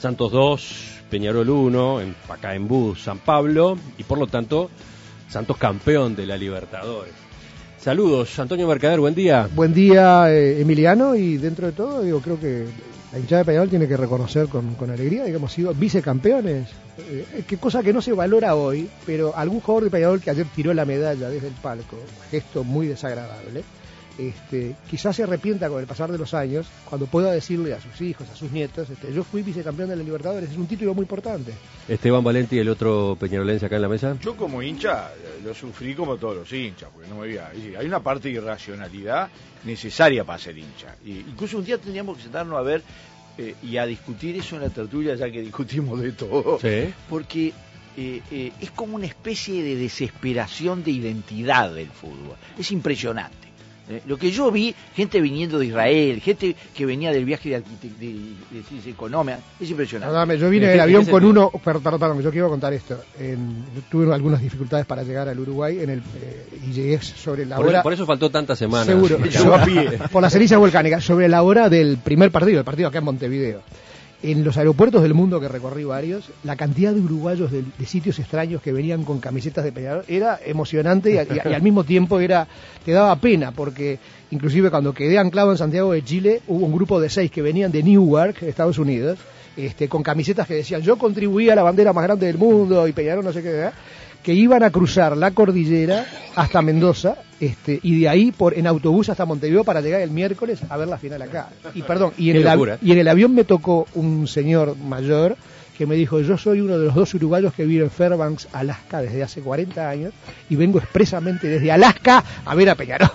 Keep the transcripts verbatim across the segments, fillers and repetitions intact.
Santos dos, Peñarol uno, en Pacaembu, San Pablo, y por lo tanto, Santos campeón de la Libertadores. Saludos, Antonio Mercader, buen día. Buen día, eh, Emiliano, y dentro de todo, digo, creo que la hinchada de Peñarol tiene que reconocer con, con alegría, digamos, sido vicecampeones, eh, que cosa que no se valora hoy, pero algún jugador de Peñarol que ayer tiró la medalla desde el palco, gesto muy desagradable, este, quizás se arrepienta con el pasar de los años cuando pueda decirle a sus hijos, a sus nietos, este, yo fui vicecampeón de la Libertadores, es un título muy importante. Esteban Valenti, el otro peñarolense acá en la mesa. Yo como hincha lo sufrí como todos los hinchas, porque no me había, hay una parte de irracionalidad necesaria para ser hincha. Y incluso un día tendríamos que sentarnos a ver eh, y a discutir eso en la tertulia, ya que discutimos de todo, sí. Porque eh, eh, es como una especie de desesperación de identidad del fútbol, es impresionante. Eh, lo que yo vi, gente viniendo de Israel, gente que venía del viaje de, de, de, de, de economía, es impresionante. Perdóname, yo vine en el avión con uno, perdón, perdón, perdón, yo quiero contar esto. En, tuve algunas dificultades para llegar al Uruguay en el, eh, y llegué sobre la por hora. Eso, por eso faltó tantas semanas. Seguro, yo, por la ceniza volcánica, sobre la hora del primer partido, el partido acá en Montevideo. En los aeropuertos del mundo, que recorrí varios, la cantidad de uruguayos de, de sitios extraños que venían con camisetas de Peñarol era emocionante y, y, y al mismo tiempo era te daba pena, porque inclusive cuando quedé anclado en Santiago de Chile, hubo un grupo de seis que venían de Newark, Estados Unidos, este, con camisetas que decían yo contribuí a la bandera más grande del mundo y Peñarol no sé qué, ¿verdad? Que iban a cruzar la cordillera hasta Mendoza, este, y de ahí por en autobús hasta Montevideo para llegar el miércoles a ver la final acá. Y perdón, y en, el, av- y en el avión me tocó un señor mayor que me dijo, yo soy uno de los dos uruguayos que vive en Fairbanks, Alaska, desde hace cuarenta años, y vengo expresamente desde Alaska a ver a Peñarol.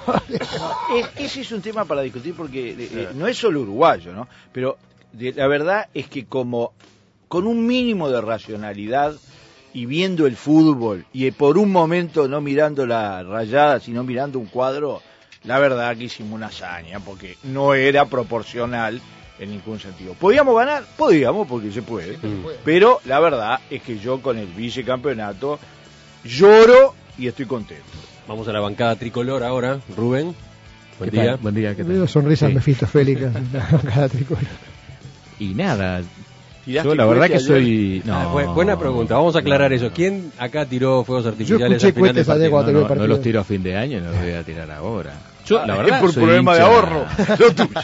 es, ese es un tema para discutir porque eh, no es solo uruguayo, ¿no? Pero de, la verdad es que como con un mínimo de racionalidad y viendo el fútbol, y por un momento no mirando la rayada, sino mirando un cuadro, la verdad que hicimos una hazaña, porque no era proporcional en ningún sentido. ¿Podíamos ganar? Podíamos, porque se puede, mm. Pero la verdad es que yo con el vicecampeonato lloro y estoy contento. Vamos a la bancada tricolor ahora, Rubén. Buen ¿Qué día. tal? Buen día, ¿qué tal? Veo sonrisas sí. mefistofélicas en la bancada tricolor. Y nada... Yo la verdad que ayer? soy... No, ah, bu- buena pregunta, vamos a aclarar no, eso. ¿Quién acá tiró fuegos artificiales al final del partido? No, no, no los tiro a fin de año, no los voy a tirar ahora. Yo, ah, la verdad, es por soy problema hincha... de ahorro, lo tuyo.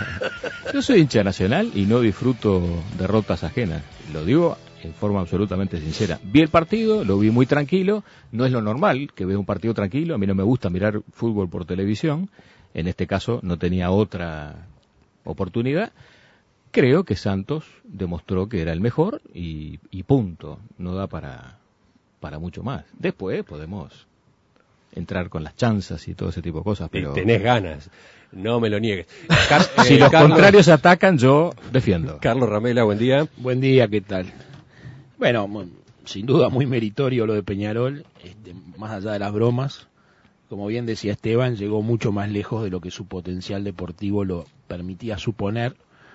Yo soy hincha nacional y no disfruto derrotas ajenas. Lo digo en forma absolutamente sincera. Vi el partido, lo vi muy tranquilo. No es lo normal que vea un partido tranquilo. A mí no me gusta mirar fútbol por televisión. En este caso no tenía otra oportunidad. Creo que Santos demostró que era el mejor y, y punto. No da para, para mucho más. Después podemos entrar con las chanzas y todo ese tipo de cosas. Pero y tenés ganas, no me lo niegues. Car- si eh, los Carlos, contrarios atacan, yo defiendo. Carlos Ramela, buen día. Buen día, ¿qué tal? Bueno, sin duda muy meritorio lo de Peñarol, este, más allá de las bromas. Como bien decía Esteban, llegó mucho más lejos de lo que su potencial deportivo lo permitía suponer.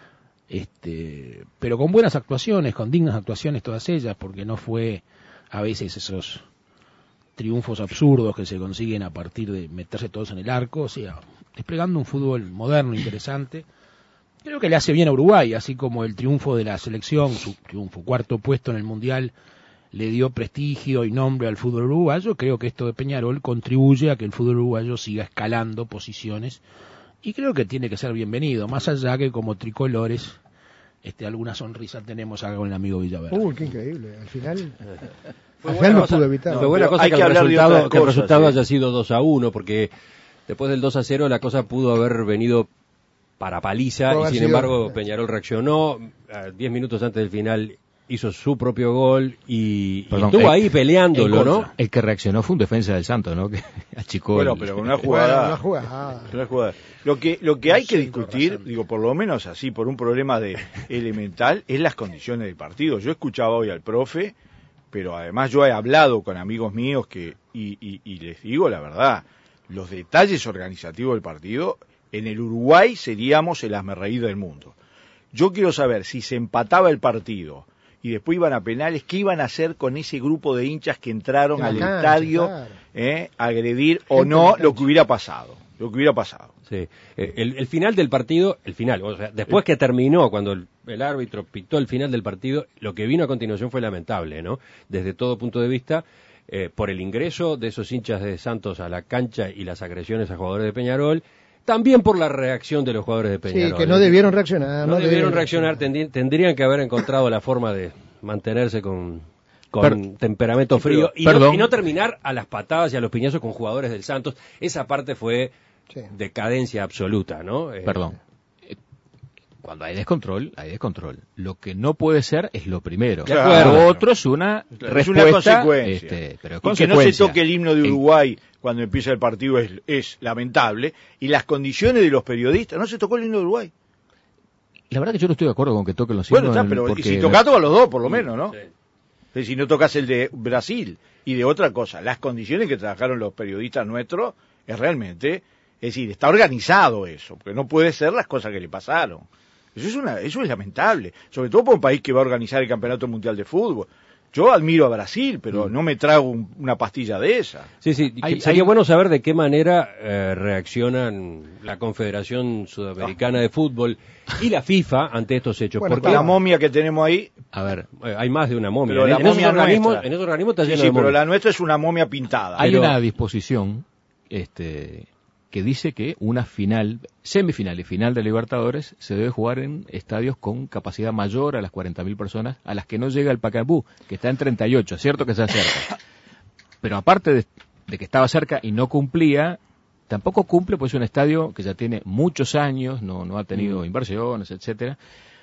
Este, pero con buenas actuaciones, con dignas actuaciones todas ellas, porque no fue a veces esos triunfos absurdos que se consiguen a partir de meterse todos en el arco, o sea, desplegando un fútbol moderno, interesante. Creo que le hace bien a Uruguay, así como el triunfo de la selección, su triunfo, cuarto puesto en el Mundial, le dio prestigio y nombre al fútbol uruguayo. Creo que esto de Peñarol contribuye a que el fútbol uruguayo siga escalando posiciones, y creo que tiene que ser bienvenido, más allá que como tricolores este, alguna sonrisa tenemos acá con el amigo Villaverde. Uy, qué increíble, al final... Fue buena cosa, no evitar. fue buena cosa que, que, el resultado, que el resultado haya sido dos a uno, porque después del dos a cero la cosa pudo haber venido para paliza, y sin sido, embargo eh. Peñarol reaccionó, diez minutos antes del final hizo su propio gol y, Perdón, y estuvo el, ahí peleándolo, el, ¿no? El que reaccionó fue un defensa del Santos, ¿no? Que achicó. Bueno, el... pero con una jugada. Bueno, una jugada. Una jugada. Lo que lo que hay que discutir, digo, por lo menos así, por un problema de elemental, es las condiciones del partido. Yo escuchaba hoy al profe, pero además yo he hablado con amigos míos que y, y, y les digo la verdad, los detalles organizativos del partido, en el Uruguay seríamos el hazmerreír del mundo. Yo quiero saber si se empataba el partido y después iban a penales, ¿qué iban a hacer con ese grupo de hinchas que entraron la al cancha, estadio claro. eh, a agredir Gente o no lo que hubiera pasado? Lo que hubiera pasado. Sí. El, el final del partido, el final, o sea, después que terminó, cuando el el árbitro pitó el final del partido, lo que vino a continuación fue lamentable, ¿no? Desde todo punto de vista, eh, por el ingreso de esos hinchas de Santos a la cancha y las agresiones a jugadores de Peñarol, también por la reacción de los jugadores de Peñarol. Sí, que no debieron reaccionar. No, no debieron reaccionar, tendrían, tendrían que haber encontrado la forma de mantenerse con, con per, temperamento frío y no, y no terminar a las patadas y a los piñazos con jugadores del Santos. Esa parte fue sí. decadencia absoluta, ¿no? Eh, Perdón. Cuando hay descontrol, hay descontrol. Lo que no puede ser es lo primero. Claro. Lo otro es una claro, respuesta. Es una consecuencia. Este, pero es y que no se toque el himno de Uruguay el... cuando empieza el partido es, es lamentable. Y las condiciones de los periodistas, no se tocó el himno de Uruguay. La verdad que yo no estoy de acuerdo con que toquen los himnos. Bueno, está, pero porque... si tocás todos los dos, por lo menos, ¿no? Sí. Si no tocas el de Brasil y de otra cosa, las condiciones que trabajaron los periodistas nuestros es realmente, es decir, está organizado eso, porque no puede ser las cosas que le pasaron. Eso es una, eso es lamentable, sobre todo para un país que va a organizar el Campeonato Mundial de Fútbol. Yo admiro a Brasil, pero mm. no me trago un, una pastilla de esa. Sí, sí, hay, sería hay... bueno saber de qué manera eh, reaccionan la Confederación Sudamericana ah. de Fútbol y la FIFA ante estos hechos. Bueno, porque la momia que tenemos ahí... A ver, eh, hay más de una momia. Pero en, la en, momia esos organismos, nuestra... en esos organismos está sí, lleno sí, de pero momia. la nuestra es una momia pintada. Hay pero... una disposición... este que dice que una final, semifinal y final de Libertadores se debe jugar en estadios con capacidad mayor a las cuarenta mil personas, a las que no llega el Pacaembu, que está en treinta y ocho, es cierto que está cerca. Pero aparte de, de que estaba cerca y no cumplía, tampoco cumple, pues es un estadio que ya tiene muchos años, no, no ha tenido mm. inversiones, etcétera.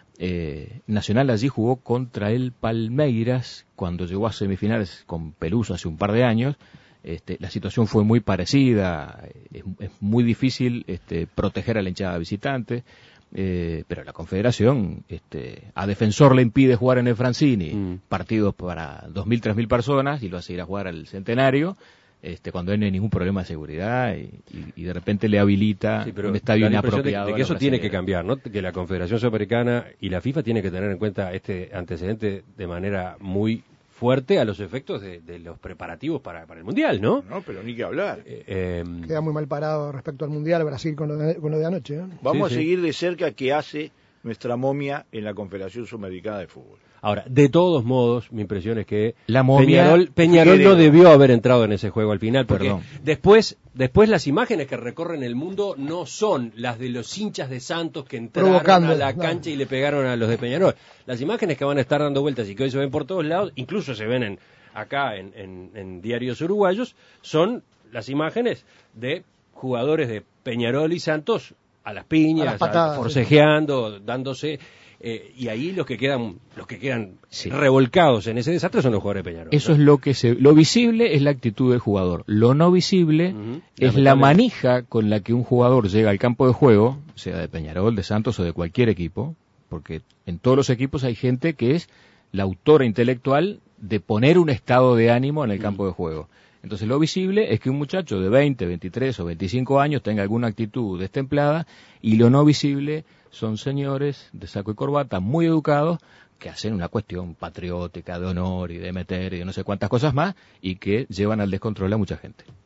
Eh, Nacional allí jugó contra el Palmeiras cuando llegó a semifinales con Peluso hace un par de años. Este, la situación fue muy parecida, es, es muy difícil este, proteger a la hinchada visitante, eh, pero la Confederación este, a Defensor le impide jugar en el Francini, mm. partidos para dos mil, tres mil personas, y lo hace ir a jugar al Centenario, este, cuando no hay ningún problema de seguridad, y, y, y de repente le habilita sí, un estadio inapropiado. De, de que eso tiene que cambiar, ¿no? Que la Confederación Sudamericana y la FIFA tienen que tener en cuenta este antecedente de manera muy fuerte a los efectos de, de los preparativos para, para el Mundial, ¿no? No, pero ni que hablar. Eh, eh, Queda muy mal parado respecto al Mundial Brasil con lo de, con lo de anoche, ¿no? Vamos sí, a sí. seguir de cerca qué hace nuestra momia en la Confederación Sudamericana de Fútbol. Ahora, de todos modos, mi impresión es que la momia Peñarol, Peñarol no debió haber entrado en ese juego al final, porque Perdón. después después las imágenes que recorren el mundo no son las de los hinchas de Santos que entraron Provocando, a la no. cancha y le pegaron a los de Peñarol. Las imágenes que van a estar dando vueltas y que hoy se ven por todos lados, incluso se ven en, acá en, en, en diarios uruguayos, son las imágenes de jugadores de Peñarol y Santos a las piñas, a las patadas, a, forcejeando, sí. dándose... Eh, y ahí los que quedan los que quedan sí. revolcados en ese desastre son los jugadores de Peñarol. Eso ¿no? es lo que se lo visible es la actitud del jugador. Lo no visible uh-huh. es la manija con la que un jugador llega al campo de juego, sea de Peñarol, de Santos o de cualquier equipo, porque en todos los equipos hay gente que es la autora intelectual de poner un estado de ánimo en el uh-huh. campo de juego. Entonces lo visible es que un muchacho de veinte, veintitrés o veinticinco años tenga alguna actitud destemplada, y lo no visible son señores de saco y corbata muy educados que hacen una cuestión patriótica, de honor y de meter y de no sé cuántas cosas más, y que llevan al descontrol a mucha gente.